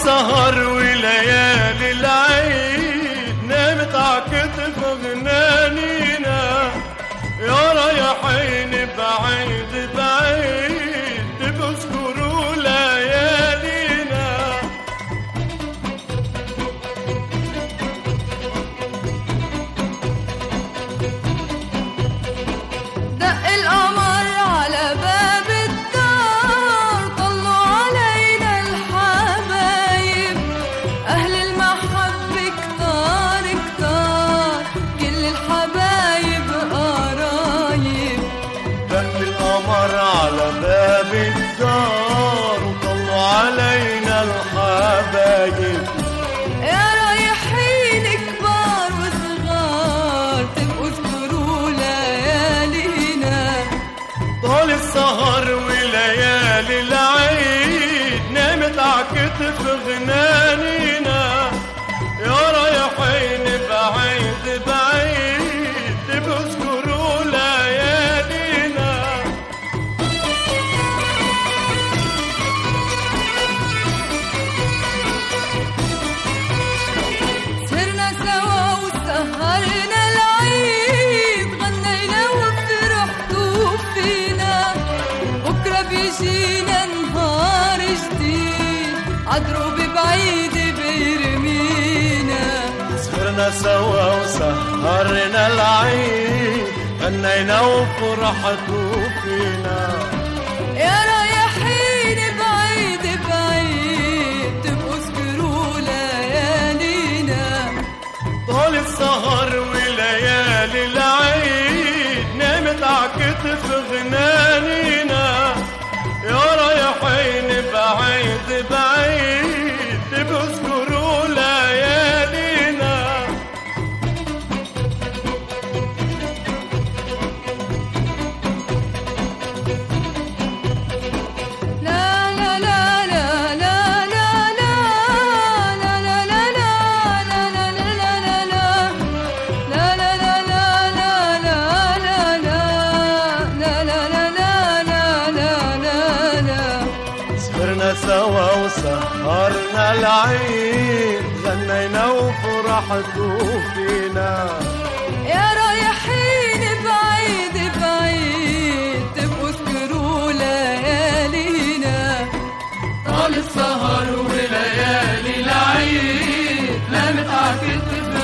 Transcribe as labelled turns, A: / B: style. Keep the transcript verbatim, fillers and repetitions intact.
A: السهر وليالي العيد نامت عكتف غنانينا، يا رايحين بعيد بعيد تبقوا اذكروا ليالينا.
B: دق القمر على باب الدار، طلوا علينا الحبايب، أهل المحبة كتار كتار، كل الحبايب قرايب.
A: دق القمر على باب الدار وطلوا علينا الحبايب،
B: يا رايحين كبار وصغار تبقوا اذكروا ليالينا.
A: طال السهر وليالي العيد نامت عكتف غنانينا، يا رايحين بعيد بعيد تبقوا اذكروا ليالينا.
B: سهرنا سوا وسهرنا العيد، غنينا وفرحتوا فينا، بكرة بيجينا نهار جديد عدروب بعيد بيرمينا.
A: سهرنا سوا وسهرنا العيد غنينا وفرحتوا فينا،
B: يا رايحين بعيد بعيد تبقوا اذكروا ليالينا.
A: طال السهر وليالي العيد نامت عكتف غنانينا، يا رايحين بعيد بعيد تبقوا اذكروا ليالينا.
B: لا لا لا لا لا لا لا لا لا لا لا لا لا لا لا لا لا لا لا.
A: سهرنا سوا وسهرنا العيد غنينا وفرحتوا فينا،
B: يا رايحين بعيد بعيد تبقوا اذكروا ليالينا.
C: طال السهر وليالي العيد نامت عكتف